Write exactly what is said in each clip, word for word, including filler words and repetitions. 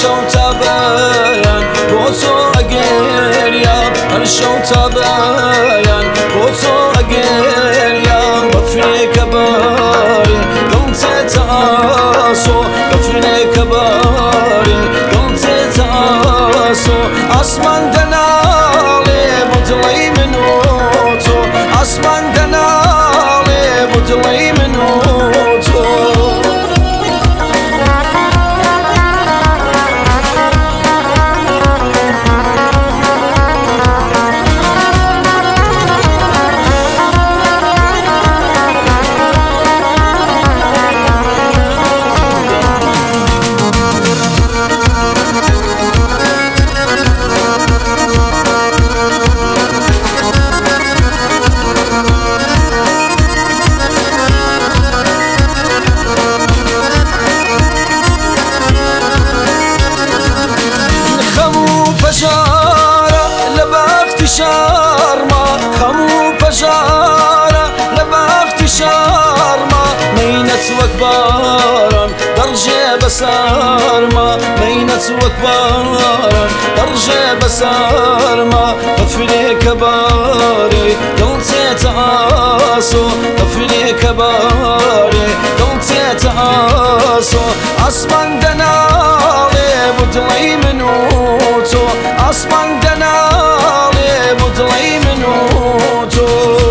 شەو تا بەیان بۆ تۆ ئەگەریام هەر شەو تا بەیان بۆ تۆ ئەگەریام بە فرێکە بارێ دڵ تێتە ئاسۆ بە فرێکە بارێ دڵ تێتە ئاسۆ ئاسمان دەناڵێ بۆ دڵی من و تۆ ئاسمان دەناڵێ بۆ دڵی من و تۆ شارما خەموو پەژارە لە بەختی شارما مەینەت وەک باران دەڕژێ بەسارما مەینەت وەک باران دەڕژێ بەسارما بە فرێکە بارێ دڵ تێتە ئاسۆ بە فرێکە بارێ دڵ تێتە ئاسۆ ئاسمان دەناڵێ بۆ دڵی من و تۆ ئاسمان دەناڵێ بۆ دڵی من و تۆ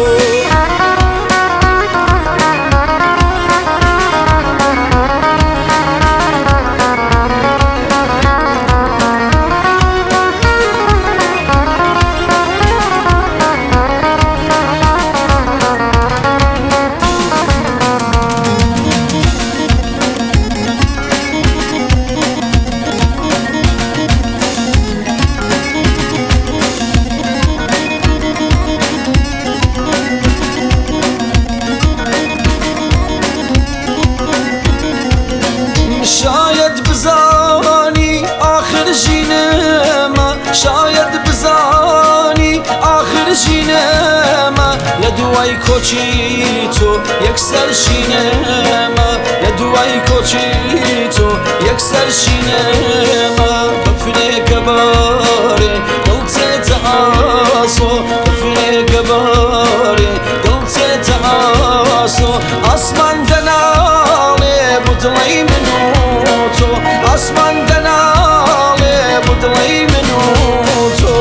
شاید بزانی آخر ژینەمە شاید بزانی آخر ژینەمە لە دوای کۆچی تۆ یەکسەر شینەمە لە دوای کۆچی تۆ یەکسەر شینەمە بە فرێکە بارێ دڵ تێتە ئاسۆ بە فرێکە بارێ دڵ تێتە ئاسۆ ئاسمان دەناڵێ بۆ دڵی من و تۆ ئاسمان دەناڵێ بۆ دڵی من و تۆ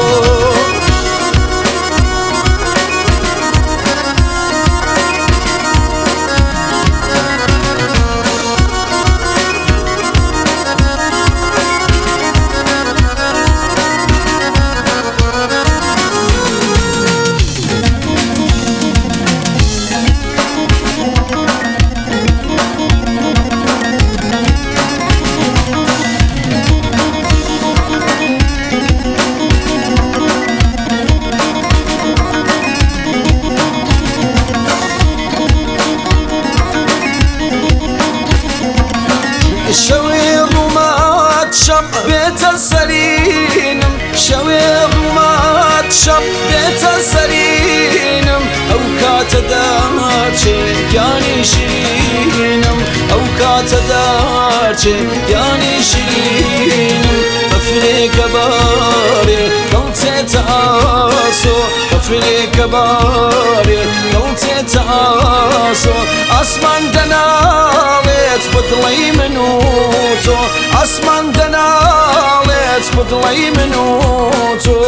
شەوێ ڕوومات شەم بێتە سەرینم شەوێ ڕوومات شەم بێتە سەرینم ئەو کاتە داچێ گیانی شیرینم ئەو کاتە داچێ گیانی شیرینم بە فرێکە بارێ دڵ تێتە ئاسۆ بە فرێکە بارێ دڵ تێتە ئاسۆ ئاسمان دەناڵێت بە دڵی من و تۆ ئاسمان دەناڵێت بە دڵی من و تۆ